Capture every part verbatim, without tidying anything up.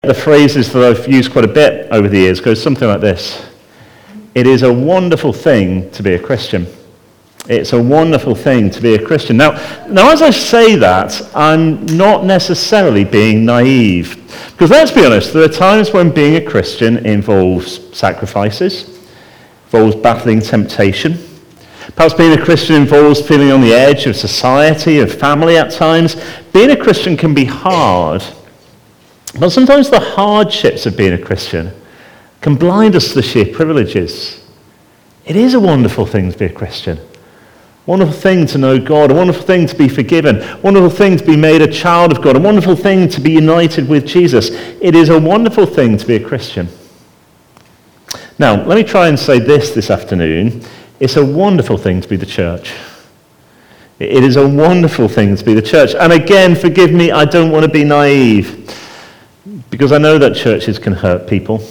the phrases that I've used quite a bit over the years goes something like this. It is a wonderful thing to be a Christian. It's a wonderful thing to be a Christian. Now, now, as I say that, I'm not necessarily being naive. Because let's be honest, there are times when being a Christian involves sacrifices, involves battling temptation. Perhaps being a Christian involves feeling on the edge of society, of family at times. Being a Christian can be hard. But sometimes the hardships of being a Christian can blind us to the sheer privileges. It is a wonderful thing to be a Christian. Wonderful thing to know God, a wonderful thing to be forgiven, wonderful thing to be made a child of God, a wonderful thing to be united with Jesus. It is a wonderful thing to be a Christian. Now, let me try and say this this afternoon. It's a wonderful thing to be the church. It is a wonderful thing to be the church. And again, forgive me, I don't want to be naive, because I know that churches can hurt people.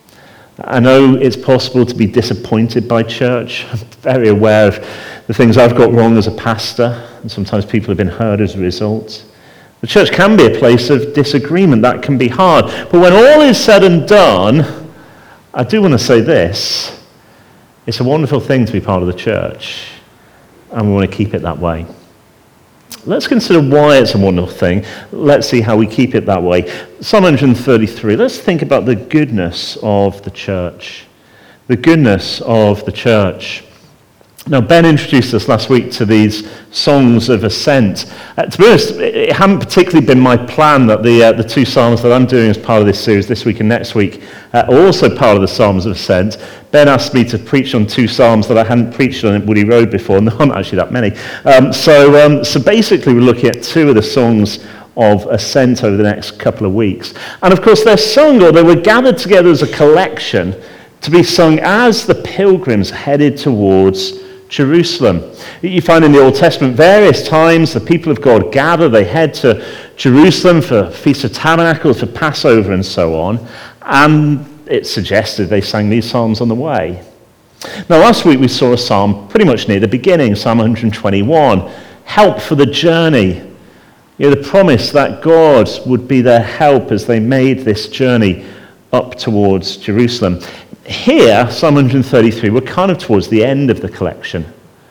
I know it's possible to be disappointed by church. I'm very aware of the things I've got wrong as a pastor, and sometimes people have been hurt as a result. The church can be a place of disagreement. That can be hard. But when all is said and done, I do want to say this. It's a wonderful thing to be part of the church, and we want to keep it that way. Let's consider why it's a wonderful thing. Let's see how we keep it that way. Psalm one thirty-three, let's think about the goodness of the church. The goodness of the church. Now, Ben introduced us last week to these songs of ascent. Uh, to be honest, it hadn't particularly been my plan that the uh, the two psalms that I'm doing as part of this series this week and next week uh, are also part of the Psalms of Ascent. Ben asked me to preach on two psalms that I hadn't preached on at Woody Road before, and there aren't actually that many. Um, so, um, so basically, we're looking at two of the songs of ascent over the next couple of weeks. And of course, they're sung, or they were gathered together as a collection to be sung as the pilgrims headed towards Jerusalem. You find in the Old Testament various times the people of God gather, they head to Jerusalem for Feast of Tabernacles, for Passover and so on, and it's suggested they sang these psalms on the way. Now last week we saw a psalm pretty much near the beginning, Psalm one twenty-one, help for the journey. You know, the promise that God would be their help as they made this journey up towards Jerusalem. Here, Psalm one thirty-three, we're kind of towards the end of the collection.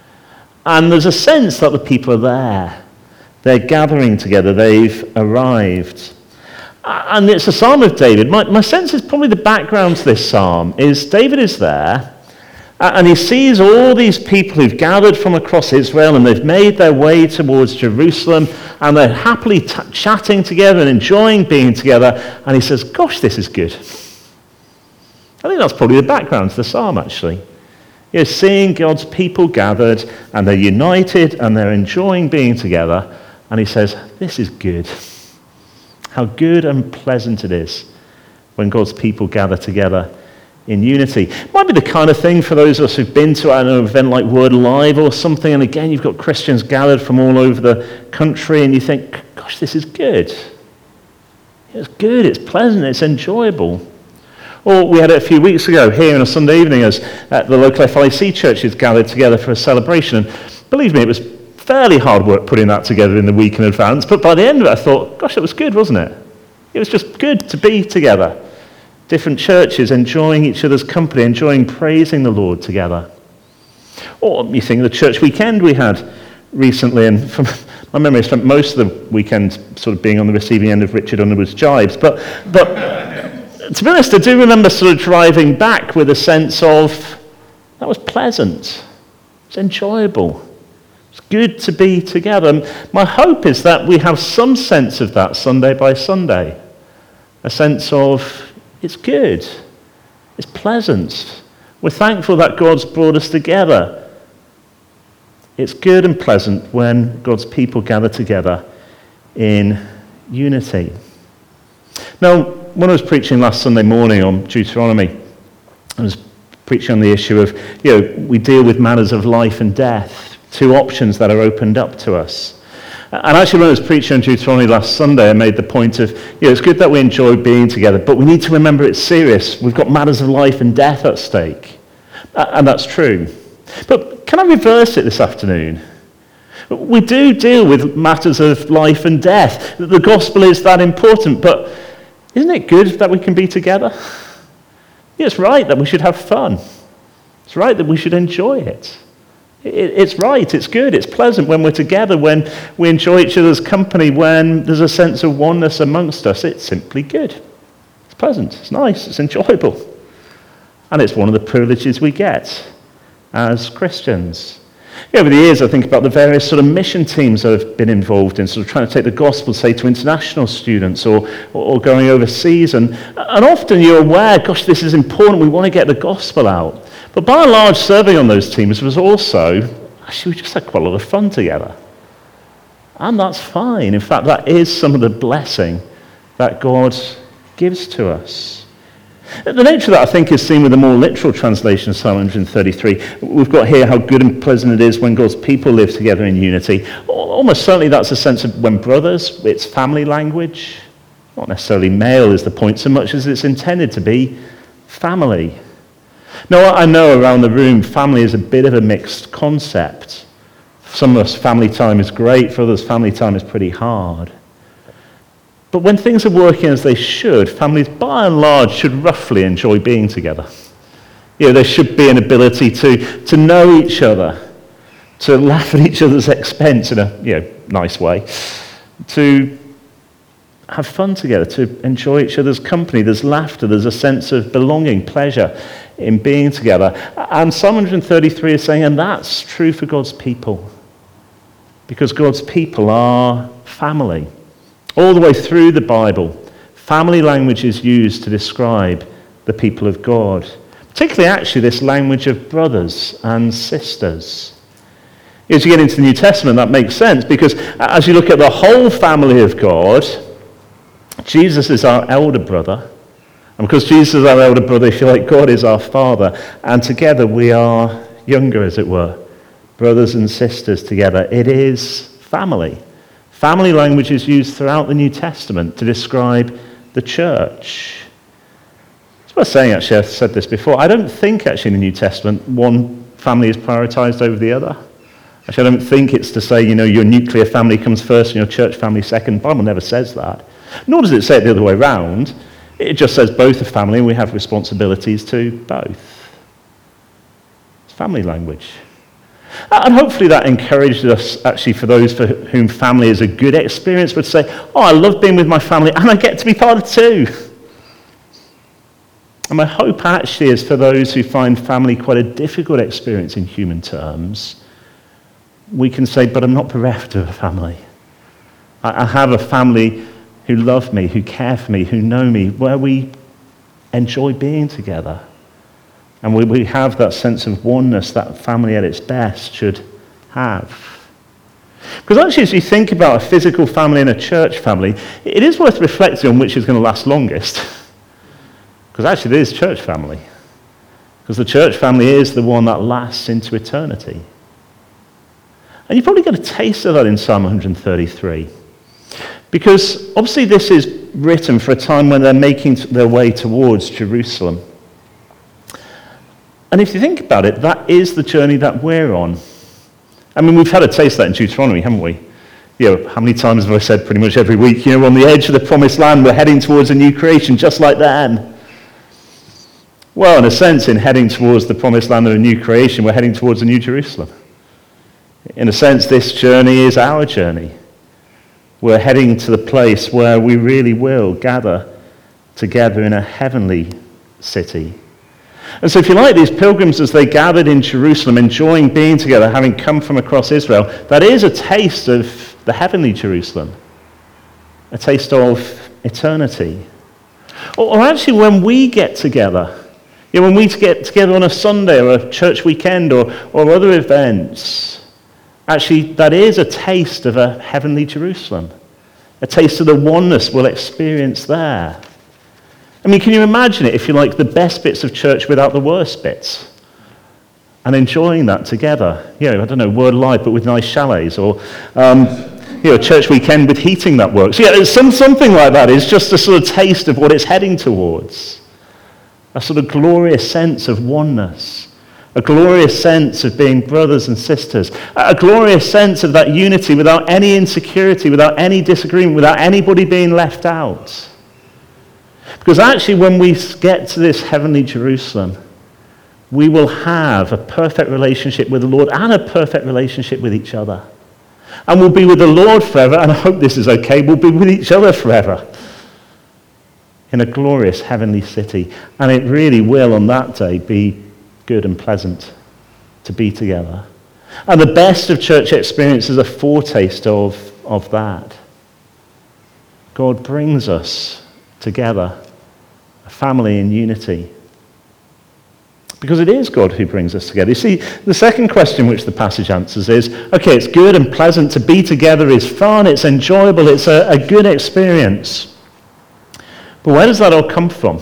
And there's a sense that the people are there. They're gathering together. They've arrived. And it's a psalm of David. My, my sense is probably the background to this psalm is David is there, and he sees all these people who've gathered from across Israel, and they've made their way towards Jerusalem, and they're happily t- chatting together and enjoying being together. And he says, gosh, this is good. I think that's probably the background to the psalm, actually. You're seeing God's people gathered, and they're united, and they're enjoying being together. And he says, this is good. How good and pleasant it is when God's people gather together in unity. It might be the kind of thing for those of us who've been to I don't know, an event like Word Alive or something, and again, you've got Christians gathered from all over the country, and you think, gosh, this is good. It's good, it's pleasant, it's enjoyable. Or we had it a few weeks ago here on a Sunday evening as uh, the local F L A C churches gathered together for a celebration. And believe me, it was fairly hard work putting that together in the week in advance. But by the end of it, I thought, gosh, it was good, wasn't it? It was just good to be together. Different churches enjoying each other's company, enjoying praising the Lord together. Or you think of the church weekend we had recently, and from my memory, I spent most of the weekend sort of being on the receiving end of Richard Underwood's jibes. But, but to be honest, I do remember sort of driving back with a sense of, that was pleasant. It's enjoyable. It's good to be together. And my hope is that we have some sense of that Sunday by Sunday. A sense of, it's good. It's pleasant. We're thankful that God's brought us together. It's good and pleasant when God's people gather together in unity. Now, when I was preaching last Sunday morning on Deuteronomy, I was preaching on the issue of, you know, we deal with matters of life and death, two options that are opened up to us. And actually, when I was preaching on Deuteronomy last Sunday, I made the point of, you know, it's good that we enjoy being together, but we need to remember it's serious. We've got matters of life and death at stake. And that's true. But can I reverse it this afternoon? We do deal with matters of life and death. The gospel is that important, but isn't it good that we can be together? Yeah, it's right that we should have fun. It's right that we should enjoy it. it. It's right, it's good, it's pleasant when we're together, when we enjoy each other's company, when there's a sense of oneness amongst us. It's simply good. It's pleasant, it's nice, it's enjoyable. And it's one of the privileges we get as Christians. Yeah, over the years, I think about the various sort of mission teams that have been involved in sort of trying to take the gospel, say, to international students or, or going overseas. And, and often you're aware, gosh, this is important, we want to get the gospel out. But by and large, serving on those teams was also, actually, we just had quite a lot of fun together. And that's fine. In fact, that is some of the blessing that God gives to us. The nature of that, I think, is seen with the more literal translation of Psalm one thirty-three. We've got here how good and pleasant it is when God's people live together in unity. Almost certainly that's a sense of when brothers, it's family language. Not necessarily male is the point so much as it's intended to be family. Now, I know around the room family is a bit of a mixed concept. For some of us, family time is great. For others, family time is pretty hard. But when things are working as they should, families by and large should roughly enjoy being together. You know, there should be an ability to, to know each other, to laugh at each other's expense in a you know, nice way, to have fun together, to enjoy each other's company. There's laughter, there's a sense of belonging, pleasure in being together. And Psalm one thirty-three is saying, and that's true for God's people, because God's people are family. All the way through the Bible, family language is used to describe the people of God. Particularly, actually, this language of brothers and sisters. As you get into the New Testament, that makes sense, because as you look at the whole family of God, Jesus is our elder brother. And because Jesus is our elder brother, if you like, God is our father. And together we are younger, as it were. Brothers and sisters together. It is family. Family language is used throughout the New Testament to describe the church. It's worth saying, actually, I've said this before, I don't think, actually, in the New Testament, one family is prioritized over the other. Actually, I don't think it's to say, you know, your nuclear family comes first and your church family second. The Bible never says that. Nor does it say it the other way around. It just says both are family and we have responsibilities to both. It's family language. And hopefully that encouraged us, actually, for those for whom family is a good experience, would say, oh, I love being with my family, and I get to be part of it too. And my hope, actually, is for those who find family quite a difficult experience in human terms, we can say, but I'm not bereft of a family. I have a family who love me, who care for me, who know me, where we enjoy being together. And we, we have that sense of oneness that family at its best should have. Because actually, as you think about a physical family and a church family, it is worth reflecting on which is going to last longest. Because actually, it is church family. Because the church family is the one that lasts into eternity. And you've probably got a taste of that in Psalm one thirty-three. Because obviously this is written for a time when they're making their way towards Jerusalem. And if you think about it, that is the journey that we're on. I mean, we've had a taste of that in Deuteronomy, haven't we? You know, how many times have I said pretty much every week, you know, we're on the edge of the promised land, we're heading towards a new creation, just like them. Well, in a sense, in heading towards the promised land and a new creation, we're heading towards a new Jerusalem. In a sense, this journey is our journey. We're heading to the place where we really will gather together in a heavenly city. And so if you like, these pilgrims, as they gathered in Jerusalem, enjoying being together, having come from across Israel, that is a taste of the heavenly Jerusalem, a taste of eternity. Or, or actually, when we get together, you know, when we get together on a Sunday or a church weekend or, or other events, actually, that is a taste of a heavenly Jerusalem, a taste of the oneness we'll experience there. I mean, can you imagine it, if you like, the best bits of church without the worst bits? And enjoying that together. You know, I don't know, Word Live, but with nice chalets, or, um, you know, a church weekend with heating that works. Yeah, some, something like that is just a sort of taste of what it's heading towards. A sort of glorious sense of oneness. A glorious sense of being brothers and sisters. A glorious sense of that unity without any insecurity, without any disagreement, without anybody being left out. Because actually when we get to this heavenly Jerusalem, we will have a perfect relationship with the Lord and a perfect relationship with each other. And we'll be with the Lord forever, and I hope this is okay, we'll be with each other forever in a glorious heavenly city. And it really will on that day be good and pleasant to be together. And the best of church experience is a foretaste of, of that. God brings us together, a family in unity. Because it is God who brings us together. You see, the second question which the passage answers is, okay, it's good and pleasant to be together, it's fun, it's enjoyable, it's a, a good experience. But where does that all come from?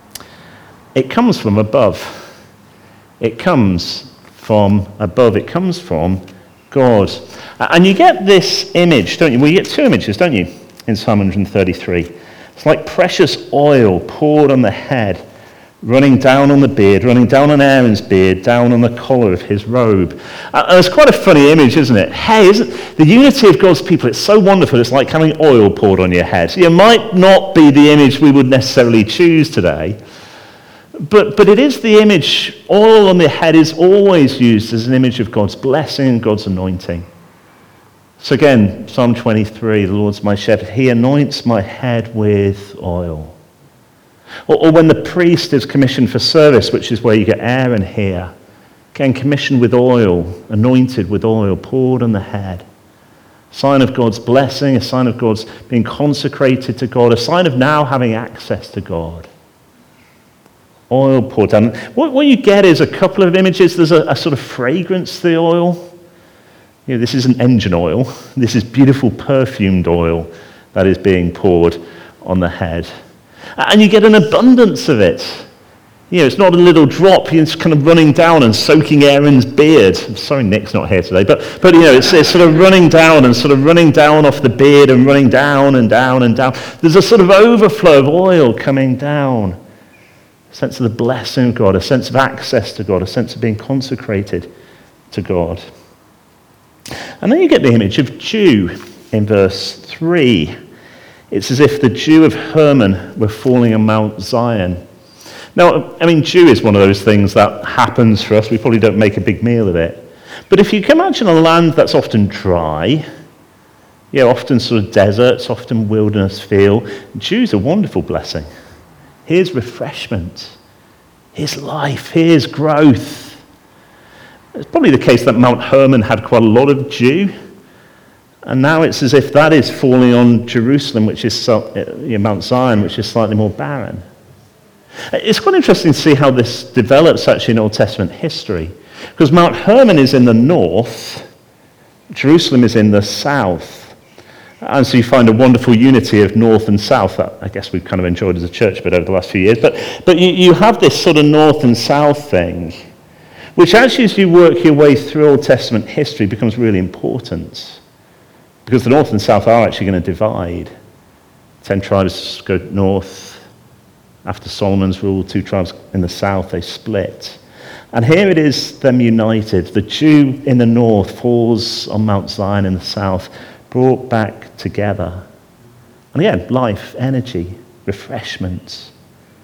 It comes from above. It comes from above. It comes from God. And you get this image, don't you? Well, you get two images, don't you, in Psalm one thirty-three. It's like precious oil poured on the head, running down on the beard, running down on Aaron's beard, down on the collar of his robe. And it's quite a funny image, isn't it? Hey, isn't the unity of God's people, it's so wonderful, it's like having oil poured on your head. It might not be the image we would necessarily choose today, but, but it is the image, oil on the head is always used as an image of God's blessing and God's anointing. So again, Psalm twenty-three, the Lord's my shepherd, he anoints my head with oil. Or, or when the priest is commissioned for service, which is where you get Aaron here, again commissioned with oil, anointed with oil, poured on the head. A sign of God's blessing, a sign of God's being consecrated to God, a sign of now having access to God. Oil poured down. What, what you get is a couple of images. There's a, a sort of fragrance to the oil. You know, this isn't engine oil. This is beautiful perfumed oil that is being poured on the head. And you get an abundance of it. You know, it's not a little drop. It's kind of running down and soaking Aaron's beard. I'm sorry Nick's not here today. But, but you know, it's, it's sort of running down and sort of running down off the beard and running down and down and down. There's a sort of overflow of oil coming down. A sense of the blessing of God, a sense of access to God, a sense of being consecrated to God. And then you get the image of dew in verse three. It's as if the dew of Hermon were falling on Mount Zion. Now, I mean, dew is one of those things that happens for us. We probably don't make a big meal of it. But if you can imagine a land that's often dry, you know, often sort of deserts, often wilderness feel, dew's a wonderful blessing. Here's refreshment. Here's life. Here's growth. It's probably the case that Mount Hermon had quite a lot of dew. And now it's as if that is falling on Jerusalem, which is so, you know, Mount Zion, which is slightly more barren. It's quite interesting to see how this develops actually in Old Testament history. Because Mount Hermon is in the north, Jerusalem is in the south. And so you find a wonderful unity of north and south that I guess we've kind of enjoyed as a church a bit over the last few years. But, but you, you have this sort of north and south thing, which actually as you work your way through Old Testament history becomes really important. Because the north and south are actually going to divide. Ten tribes go north. After Solomon's rule, two tribes in the south, they split. And here it is them united. The dew in the north falls on Mount Zion in the south, brought back together. And again, life, energy, refreshment.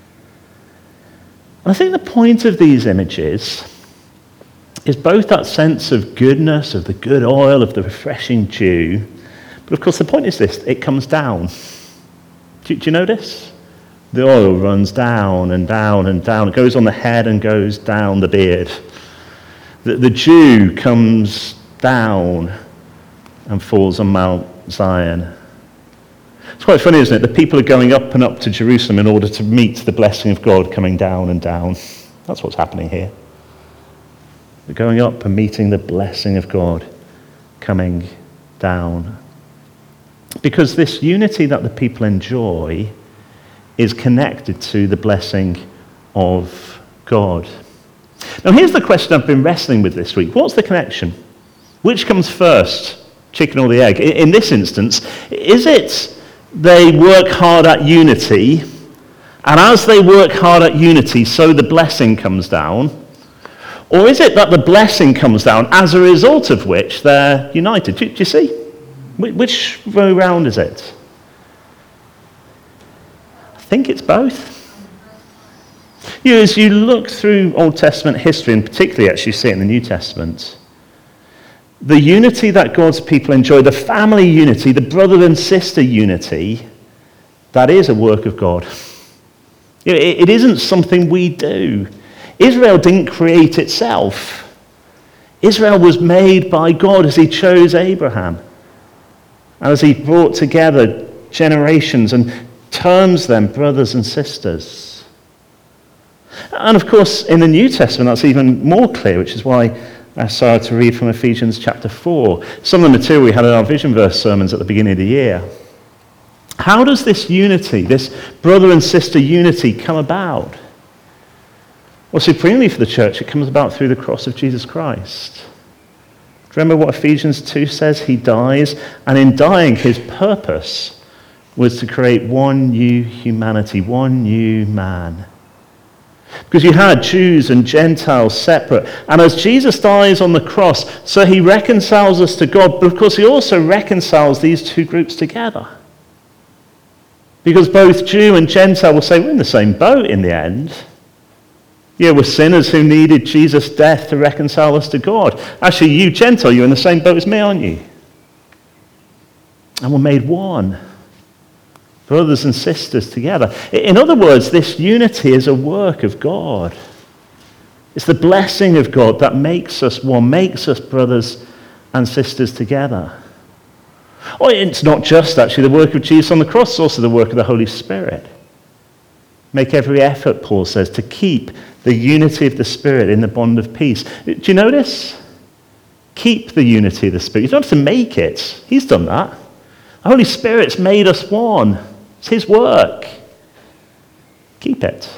And I think the point of these images is both that sense of goodness, of the good oil, of the refreshing dew, but of course the point is this, it comes down. Do, do you notice? The oil runs down and down and down. It goes on the head and goes down the beard. The, the dew comes down and falls on Mount Zion. It's quite funny, isn't it? The people are going up and up to Jerusalem in order to meet the blessing of God coming down and down. That's what's happening here. They're going up and meeting the blessing of God coming down. Because this unity that the people enjoy is connected to the blessing of God. Now here's the question I've been wrestling with this week. What's the connection? Which comes first, chicken or the egg? In this instance, is it they work hard at unity, and as they work hard at unity, so the blessing comes down? Or is it that the blessing comes down as a result of which they're united? Do, do you see? Which way round is it? I think it's both. You know, as you look through Old Testament history, and particularly actually see it in the New Testament, the unity that God's people enjoy, the family unity, the brother and sister unity, that is a work of God. You know, it, it isn't something we do. Israel didn't create itself. Israel was made by God as he chose Abraham, and as he brought together generations and terms them brothers and sisters. And of course, in the New Testament, that's even more clear, which is why I started to read from Ephesians chapter four, some of the material we had in our Vision Verse sermons at the beginning of the year. How does this unity, this brother and sister unity, come about? Well, supremely for the church, it comes about through the cross of Jesus Christ. Remember what Ephesians two says? He dies, and in dying, his purpose was to create one new humanity, one new man. Because you had Jews and Gentiles separate. And as Jesus dies on the cross, so he reconciles us to God, but of course he also reconciles these two groups together. Because both Jew and Gentile will say, we're in the same boat in the end. Yeah, we're sinners who needed Jesus' death to reconcile us to God. Actually, you Gentile, you're in the same boat as me, aren't you? And we're made one. Brothers and sisters together. In other words, this unity is a work of God. It's the blessing of God that makes us one, makes us brothers and sisters together. Oh, it's not just actually the work of Jesus on the cross, it's also the work of the Holy Spirit. Make every effort, Paul says, to keep the unity of the Spirit in the bond of peace. Do you notice? Keep the unity of the Spirit. You don't have to make it. He's done that. The Holy Spirit's made us one. It's his work. Keep it.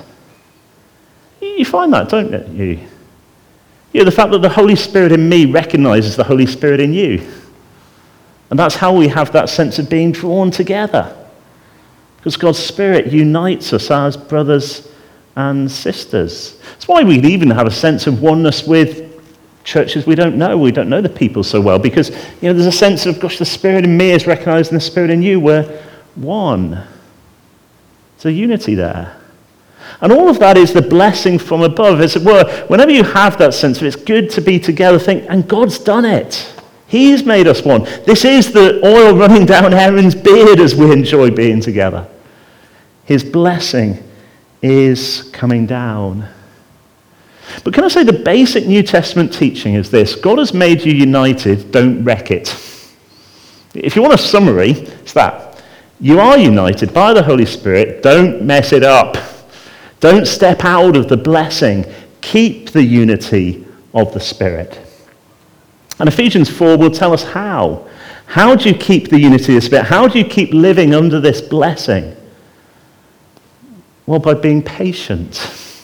You find that, don't you? You know, the fact that the Holy Spirit in me recognizes the Holy Spirit in you. And that's how we have that sense of being drawn together. Because God's Spirit unites us as brothers and sisters. That's why we even have a sense of oneness with churches we don't know. We don't know the people so well. Because, you know, there's a sense of, gosh, the Spirit in me is recognizing the Spirit in you. We're one. There's a unity there. And all of that is the blessing from above, as it were. Whenever you have that sense of it's good to be together, think, and God's done it. He's made us one. This is the oil running down Aaron's beard as we enjoy being together. His blessing is coming down. But can I say the basic New Testament teaching is this: God has made you united, don't wreck it. If you want a summary, it's that. You are united by the Holy Spirit, don't mess it up. Don't step out of the blessing. Keep the unity of the Spirit. And Ephesians four will tell us how. How do you keep the unity of the Spirit? How do you keep living under this blessing? Well, by being patient,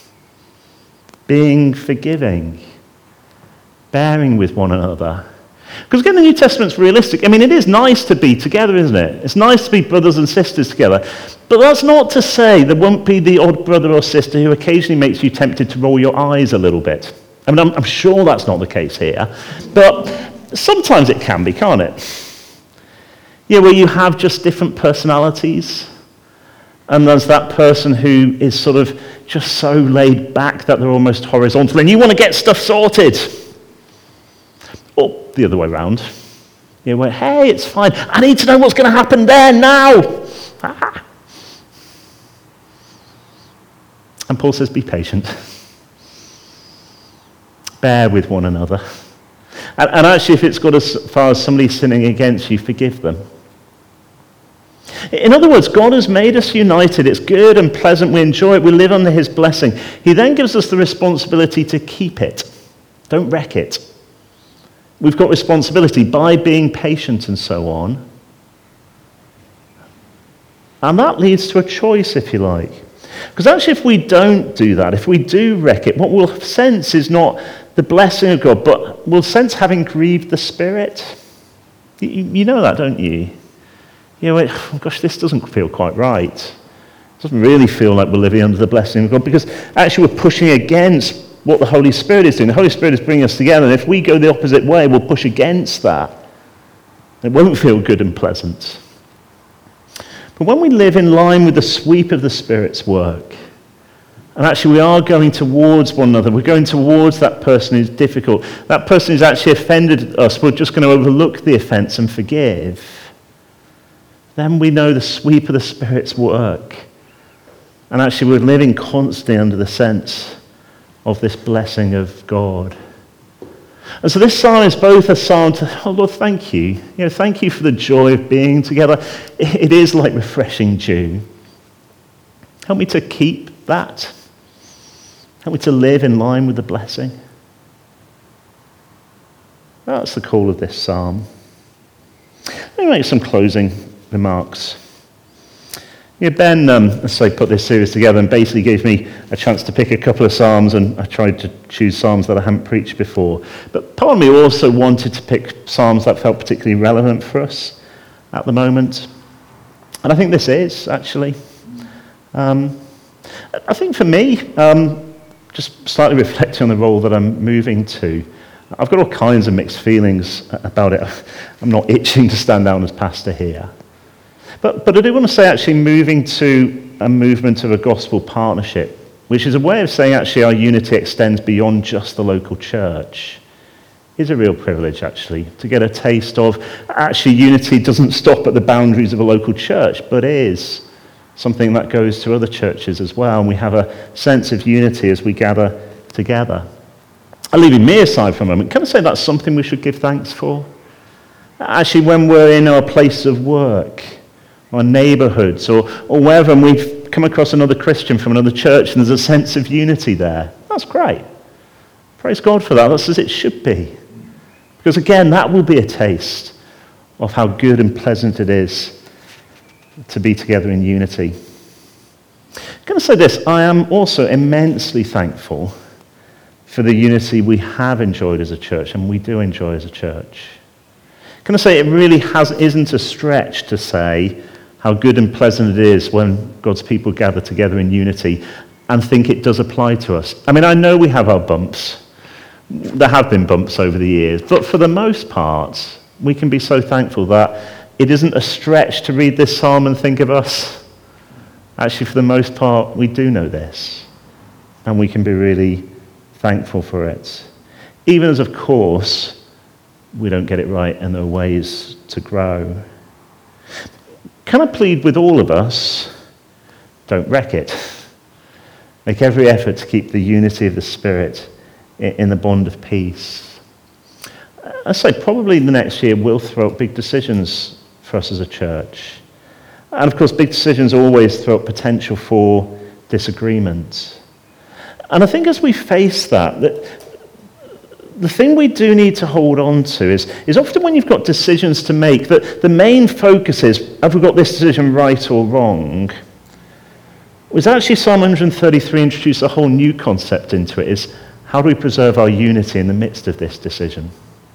being forgiving, bearing with one another. Because again, the New Testament's realistic. I mean, it is nice to be together, isn't it? It's nice to be brothers and sisters together. But that's not to say there won't be the odd brother or sister who occasionally makes you tempted to roll your eyes a little bit. I mean, I'm, I'm sure that's not the case here. But sometimes it can be, can't it? Yeah, where you have just different personalities. And there's that person who is sort of just so laid back that they're almost horizontal. And you want to get stuff sorted. Or the other way around. You know, where, hey, it's fine. I need to know what's going to happen there now. Ah. And Paul says, be patient. Bear with one another. And, and actually, if it's got as far as somebody sinning against you, forgive them. In other words, God has made us united. It's good and pleasant. We enjoy it. We live under his blessing. He then gives us the responsibility to keep it. Don't wreck it. We've got responsibility by being patient and so on. And that leads to a choice, if you like. Because actually, if we don't do that, if we do wreck it, what we'll sense is not the blessing of God, but we'll sense having grieved the Spirit. You, you know that, don't you? You know, oh gosh, this doesn't feel quite right. It doesn't really feel like we're living under the blessing of God, because actually we're pushing against what the Holy Spirit is doing. The Holy Spirit is bringing us together, and if we go the opposite way, we'll push against that. It won't feel good and pleasant. But when we live in line with the sweep of the Spirit's work, and actually we are going towards one another, we're going towards that person who's difficult, that person who's actually offended us, we're just going to overlook the offense and forgive, then we know the sweep of the Spirit's work. And actually we're living constantly under the sense of this blessing of God. And so this psalm is both a psalm to, oh Lord, thank you. You know, thank you for the joy of being together. It is like refreshing dew. Help me to keep that. Help me to live in line with the blessing. That's the call of this psalm. Let me make some closing remarks. Yeah, Ben, um, as I put this series together, and basically gave me a chance to pick a couple of psalms, and I tried to choose psalms that I hadn't preached before. But part of me also wanted to pick psalms that felt particularly relevant for us at the moment. And I think this is, actually. Um, I think for me, um, just slightly reflecting on the role that I'm moving to, I've got all kinds of mixed feelings about it. I'm not itching to stand down as pastor here. But, but I do want to say actually moving to a movement of a gospel partnership, which is a way of saying actually our unity extends beyond just the local church, is a real privilege actually, to get a taste of actually unity doesn't stop at the boundaries of a local church, but is something that goes to other churches as well, and we have a sense of unity as we gather together. And leaving me aside for a moment, can I say that's something we should give thanks for? Actually, when we're in our place of work, our neighbourhoods, or, or wherever, and we've come across another Christian from another church, and there's a sense of unity there. That's great. Praise God for that. That's as it should be. Because again, that will be a taste of how good and pleasant it is to be together in unity. I'm going to say this, I am also immensely thankful for the unity we have enjoyed as a church, and we do enjoy as a church. Can I say it really has, isn't a stretch to say how good and pleasant it is when God's people gather together in unity, and think it does apply to us. I mean, I know we have our bumps. There have been bumps over the years, but for the most part, we can be so thankful that it isn't a stretch to read this psalm and think of us. Actually, for the most part, we do know this, and we can be really thankful for it. Even as, of course, we don't get it right and there are ways to grow. Can I plead with all of us, don't wreck it. Make every effort to keep the unity of the Spirit in the bond of peace. I say probably the next year we'll throw up big decisions for us as a church. And of course, big decisions always throw up potential for disagreement. And I think as we face that, that the thing we do need to hold on to is, is often when you've got decisions to make, that the main focus is, have we got this decision right or wrong? Was actually Psalm one thirty-three introduced a whole new concept into it, is how do we preserve our unity in the midst of this decision?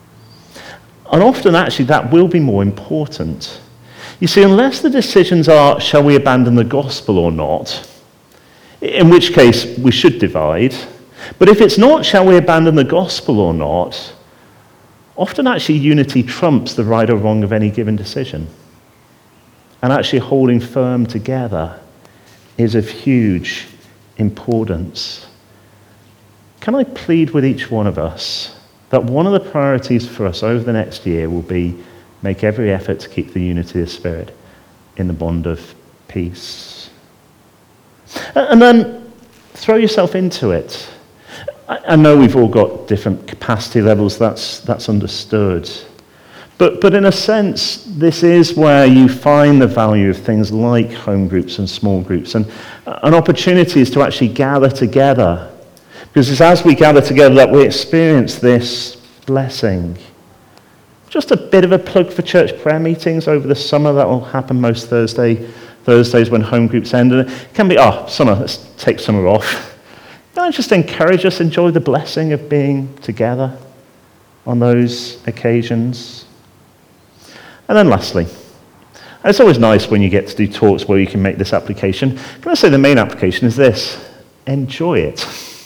And often actually that will be more important. You see, unless the decisions are, shall we abandon the gospel or not, in which case we should divide. But if it's not, shall we abandon the gospel or not, often actually unity trumps the right or wrong of any given decision. And actually holding firm together is of huge importance. Can I plead with each one of us that one of the priorities for us over the next year will be make every effort to keep the unity of the Spirit in the bond of peace. And then throw yourself into it. I know we've all got different capacity levels, that's that's understood. But but in a sense, this is where you find the value of things like home groups and small groups, and an opportunity is to actually gather together. Because it's as we gather together that we experience this blessing. Just a bit of a plug for church prayer meetings over the summer. That will happen most Thursday, Thursdays when home groups end. And it can be, oh, summer, let's take summer off. Can I just encourage us, enjoy the blessing of being together on those occasions? And then lastly, and it's always nice when you get to do talks where you can make this application. Can I say the main application is this? Enjoy it.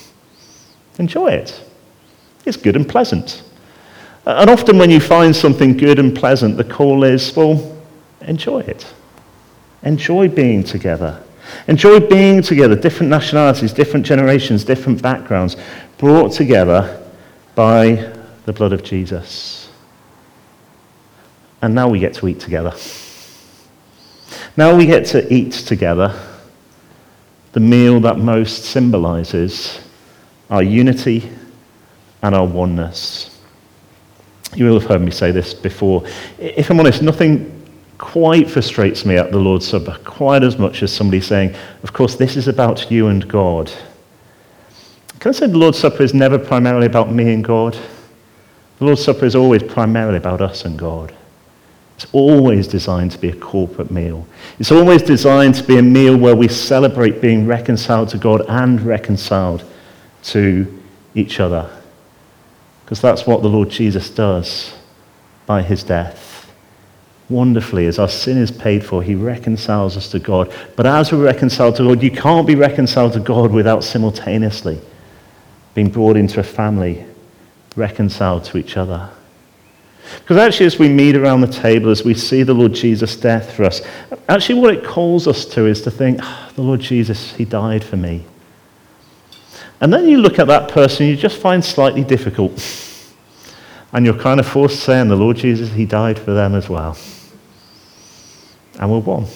Enjoy it. It's good and pleasant. And often when you find something good and pleasant, the call is, well, enjoy it. Enjoy being together. Enjoy being together, different nationalities, different generations, different backgrounds, brought together by the blood of Jesus. And now we get to eat together. Now we get to eat together the meal that most symbolizes our unity and our oneness. You will have heard me say this before. If I'm honest, nothing quite frustrates me at the Lord's Supper quite as much as somebody saying, of course, this is about you and God. Can I say the Lord's Supper is never primarily about me and God? The Lord's Supper is always primarily about us and God. It's always designed to be a corporate meal. It's always designed to be a meal where we celebrate being reconciled to God and reconciled to each other. Because that's what the Lord Jesus does by his death. Wonderfully, as our sin is paid for, he reconciles us to God. But as we're reconciled to God, you can't be reconciled to God without simultaneously being brought into a family, reconciled to each other. Because actually, as we meet around the table, as we see the Lord Jesus' death for us, actually what it calls us to is to think, oh, the Lord Jesus, he died for me. And then you look at that person you just find slightly difficult. And you're kind of forced to say, and the Lord Jesus, he died for them as well. And we're one.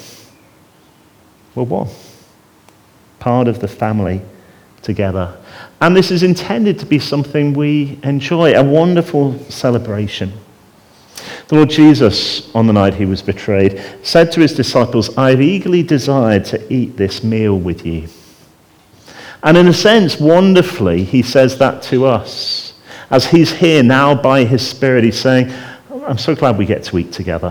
We're one. Part of the family together. And this is intended to be something we enjoy, a wonderful celebration. The Lord Jesus, on the night he was betrayed, said to his disciples, I have eagerly desired to eat this meal with you. And in a sense, wonderfully, he says that to us. As he's here now by his Spirit, he's saying, I'm so glad we get to eat together.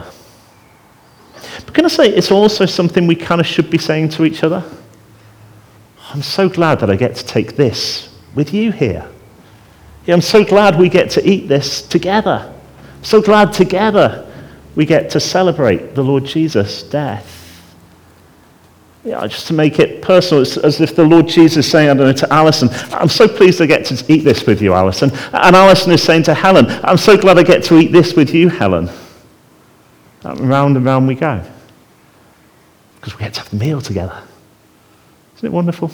But can I say, it's also something we kind of should be saying to each other? I'm so glad that I get to take this with you here. Yeah, I'm so glad we get to eat this together. I'm so glad together we get to celebrate the Lord Jesus' death. Yeah, just to make it personal, it's as if the Lord Jesus is saying, I don't know, to Alison, I'm so pleased I get to eat this with you, Alison. And Alison is saying to Helen, I'm so glad I get to eat this with you, Helen. And round and round we go. Because we get to have the meal together. Isn't it wonderful?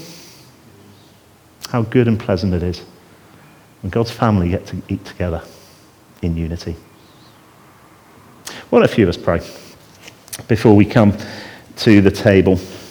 How good and pleasant it is when God's family get to eat together in unity. Why don't a few of us pray before we come to the table?